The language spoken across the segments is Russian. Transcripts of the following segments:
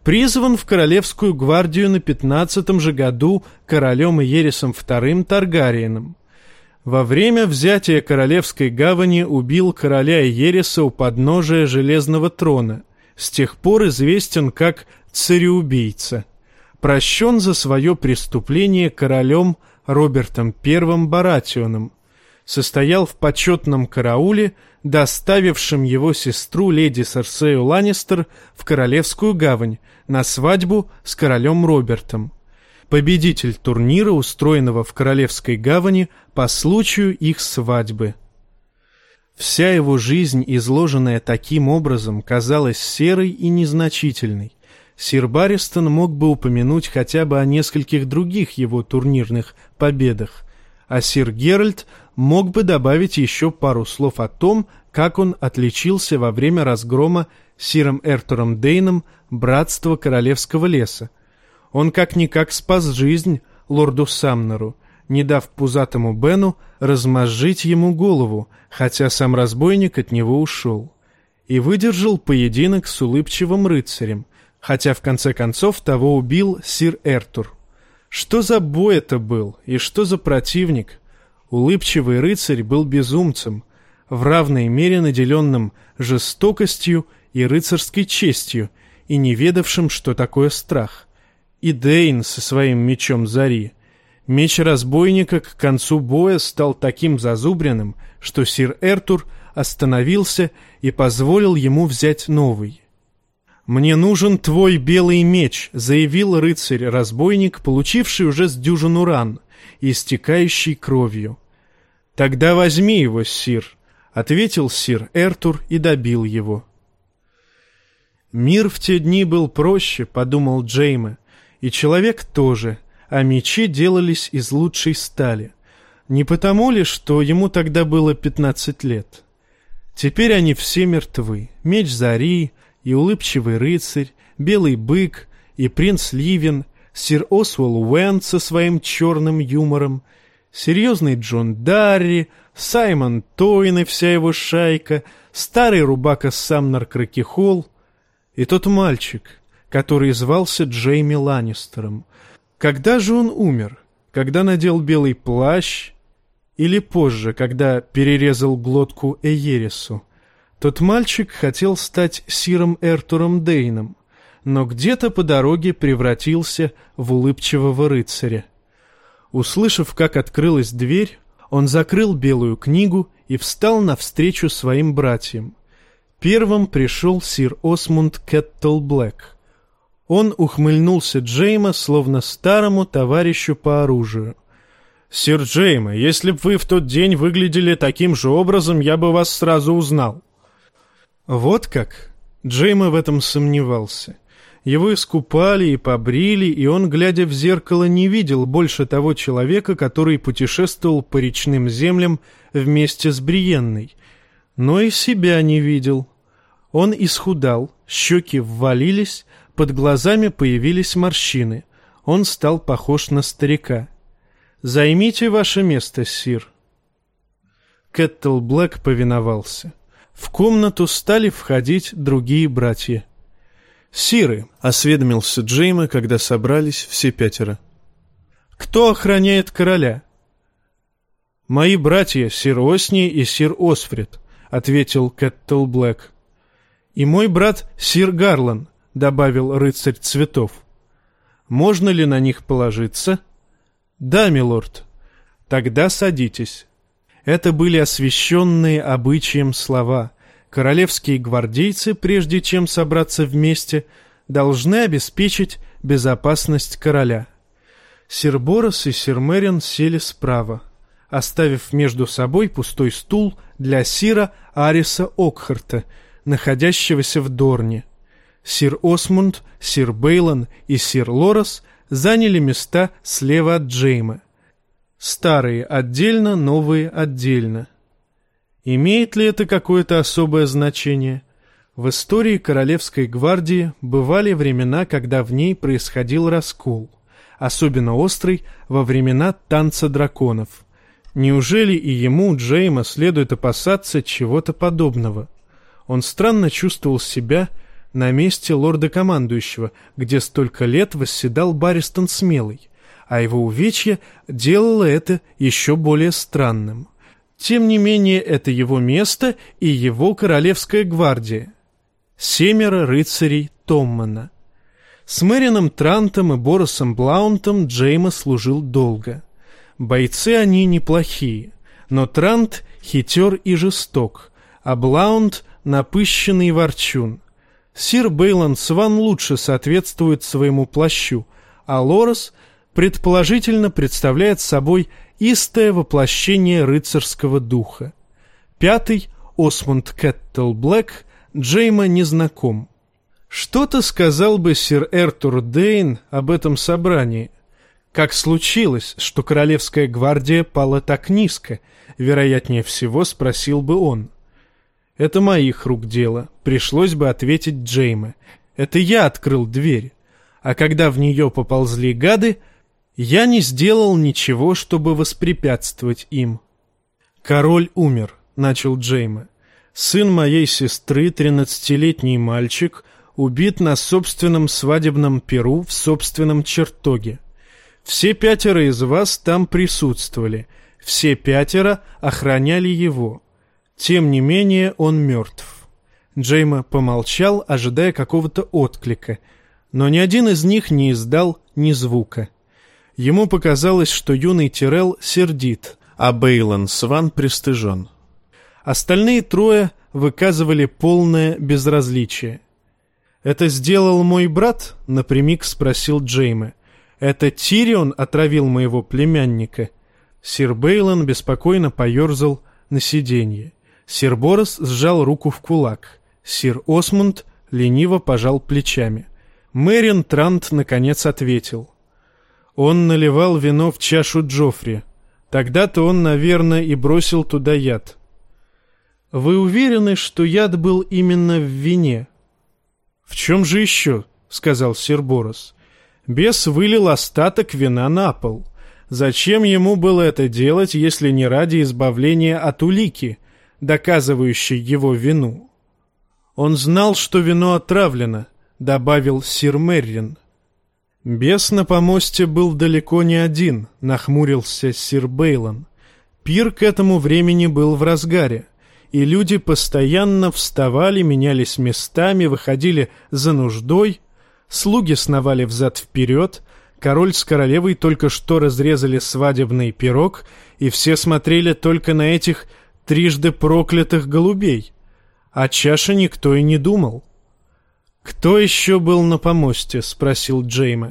призван в Королевскую гвардию на 15-м же году королем Иерисом II Таргариеном. Во время взятия Королевской гавани убил короля Иериса у подножия Железного трона. С тех пор известен как цареубийца. Прощен за свое преступление королем Робертом I Баратионом. Состоял в почетном карауле, доставившем его сестру леди Серсею Ланнистер в Королевскую гавань на свадьбу с королем Робертом. Победитель турнира, устроенного в Королевской гавани по случаю их свадьбы. Вся его жизнь, изложенная таким образом, казалась серой и незначительной. Сир Барристон мог бы упомянуть хотя бы о нескольких других его турнирных победах, а сир Геральт мог бы добавить еще пару слов о том, как он отличился во время разгрома сиром Эртуром Дейном братства Королевского леса. Он как-никак спас жизнь лорду Самнеру, не дав пузатому Бену размозжить ему голову, хотя сам разбойник от него ушел, и выдержал поединок с улыбчивым рыцарем, хотя в конце концов того убил сир Эртур. Что за бой это был, и что за противник? Улыбчивый рыцарь был безумцем, в равной мере наделенным жестокостью и рыцарской честью, и не ведавшим, что такое страх. И Дейн со своим мечом зари. Меч разбойника к концу боя стал таким зазубренным, что сир Эртур остановился и позволил ему взять новый. «Мне нужен твой белый меч», — заявил рыцарь-разбойник, получивший уже с дюжину ран и истекающий кровью. «Тогда возьми его, сир», — ответил сир Эртур и добил его. «Мир в те дни был проще», — подумал Джейме, — «и человек тоже, а мечи делались из лучшей стали. Не потому ли, что ему тогда было 15 лет? Теперь они все мертвы. Меч Зари и улыбчивый рыцарь, белый бык и принц Ливен, сир Освал Уэнд со своим черным юмором, серьезный Джон Дарри, Саймон Тойн и вся его шайка, старый рубака Самнер Кракехол и тот мальчик, который звался Джейми Ланнистером. Когда же он умер? Когда надел белый плащ? Или позже, когда перерезал глотку Эйерису? Тот мальчик хотел стать сиром Эртуром Дейном, но где-то по дороге превратился в улыбчивого рыцаря. Услышав, как открылась дверь, он закрыл белую книгу и встал навстречу своим братьям. Первым пришел сир Осмунд Кеттл-Блэк. Он ухмыльнулся Джейма, словно старому товарищу по оружию. «Сир Джейма, если б вы в тот день выглядели таким же образом, я бы вас сразу узнал». Вот как? Джейма в этом сомневался. Его искупали и побрили, и он, глядя в зеркало, не видел больше того человека, который путешествовал по речным землям вместе с Бриенной. Но и себя не видел. Он исхудал, щеки ввалились, под глазами появились морщины. Он стал похож на старика. «Займите ваше место, сир». Кеттл-Блэк повиновался. В комнату стали входить другие братья. «Сиры», — осведомился Джейма, когда собрались все пятеро. «Кто охраняет короля?» «Мои братья, сир Осни и сир Осфрид», — ответил Кеттл-Блэк. «И мой брат сир Гарлан», — добавил рыцарь цветов. «Можно ли на них положиться?» «Да, милорд». «Тогда садитесь». Это были освященные обычаем слова. Королевские гвардейцы, прежде чем собраться вместе, должны обеспечить безопасность короля. Сир Борос и сир Мерин сели справа, оставив между собой пустой стул для сира Ариса Окхарта, находящегося в Дорне. Сир Осмунд, сир Бейлон и сир Лорес заняли места слева от Джейма. Старые отдельно, новые отдельно. Имеет ли это какое-то особое значение? В истории Королевской гвардии бывали времена, когда в ней происходил раскол, особенно острый во времена танца драконов. Неужели и ему, Джейма, следует опасаться чего-то подобного? Он странно чувствовал себя, на месте лорда-командующего, где столько лет восседал Барристон Смелый, а его увечье делало это еще более странным. Тем не менее, это его место и его королевская гвардия. 7 рыцарей Томмана. С Мэрином Трантом и Боросом Блаунтом Джейма служил долго. Бойцы они неплохие, но Трант хитер и жесток, а Блаунт напыщенный ворчун. Сир Бейланд Сван лучше соответствует своему плащу, а Лорес предположительно представляет собой истое воплощение рыцарского духа. 5 Осмунд Кэттл Блэк Джейма не знаком. Что-то сказал бы сир Эртур Дейн об этом собрании. Как случилось, что королевская гвардия пала так низко, вероятнее всего, спросил бы он. Это моих рук дело, пришлось бы ответить Джейме. Это я открыл дверь, а когда в нее поползли гады, я не сделал ничего, чтобы воспрепятствовать им. «Король умер», — начал Джейме. «Сын моей сестры, 13-летний мальчик, убит на собственном свадебном пиру в собственном чертоге. Все 5 из вас там присутствовали, все 5 охраняли его. Тем не менее он мертв». Джейма помолчал, ожидая какого-то отклика, но ни один из них не издал ни звука. Ему показалось, что юный Тирелл сердит, а Бейланд Сван пристыжен. Остальные 3 выказывали полное безразличие. «Это сделал мой брат?» — напрямик спросил Джейме. «Это Тирион отравил моего племянника?» Сир Бейланд беспокойно поерзал на сиденье. Сир Борос сжал руку в кулак. Сир Осмунд лениво пожал плечами. Мэрин Трант наконец ответил. «Он наливал вино в чашу Джоффри. Тогда-то он, наверное, и бросил туда яд». «Вы уверены, что яд был именно в вине?» «В чем же еще?» — сказал сир Борос. «Бес вылил остаток вина на пол. Зачем ему было это делать, если не ради избавления от улики, доказывающей его вину?» «Он знал, что вино отравлено», — добавил сир Меррин. «Бес на помосте был далеко не один», — нахмурился сир Бейлон. «Пир к этому времени был в разгаре, и люди постоянно вставали, менялись местами, выходили за нуждой, слуги сновали взад-вперед, король с королевой только что разрезали свадебный пирог, и все смотрели только на этих трижды проклятых голубей. О чаше никто и не думал». «Кто еще был на помосте?» — спросил Джейме.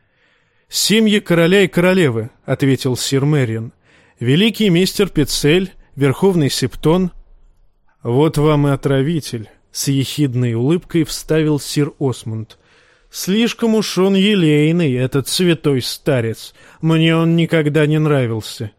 «Семьи короля и королевы», — ответил сир Меррин. «Великий мистер Пицель, верховный Септон». «Вот вам и отравитель», — с ехидной улыбкой вставил сир Осмунд. «Слишком уж он елейный, этот святой старец. Мне он никогда не нравился».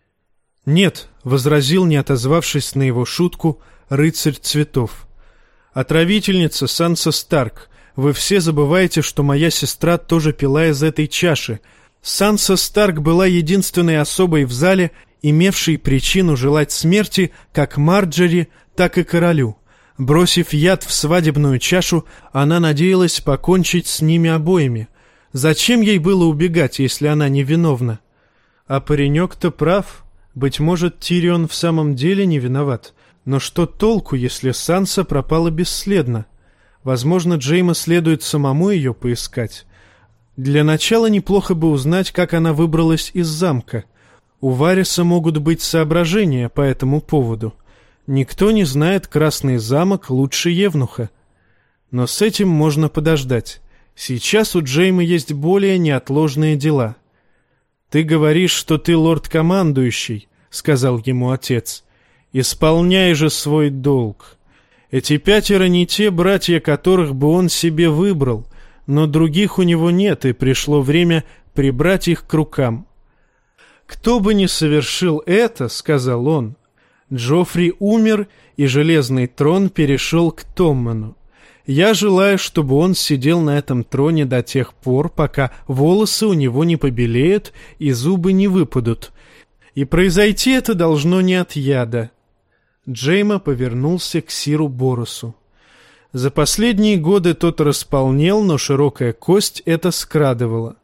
«Нет», — возразил, не отозвавшись на его шутку, рыцарь цветов. «Отравительница Санса Старк. Вы все забываете, что моя сестра тоже пила из этой чаши. Санса Старк была единственной особой в зале, имевшей причину желать смерти как Марджери, так и королю. Бросив яд в свадебную чашу, она надеялась покончить с ними обоими. Зачем ей было убегать, если она невиновна? А паренек-то прав. Быть может, Тирион в самом деле не виноват. Но что толку, если Санса пропала бесследно? Возможно, Джейма следует самому ее поискать. Для начала неплохо бы узнать, как она выбралась из замка. У Вариса могут быть соображения по этому поводу. Никто не знает Красный замок лучше Евнуха. Но с этим можно подождать. Сейчас у Джеймы есть более неотложные дела. «Ты говоришь, что ты лорд-командующий», — сказал ему отец. «Исполняй же свой долг. Эти 5 не те братья, которых бы он себе выбрал, но других у него нет, и пришло время прибрать их к рукам». «Кто бы ни совершил это, — сказал он, — Джоффри умер, и железный трон перешел к Томману. Я желаю, чтобы он сидел на этом троне до тех пор, пока волосы у него не побелеют и зубы не выпадут. И произойти это должно не от яда». Джейма повернулся к сиру Боросу. За последние годы тот располнел, но широкая кость это скрадывала.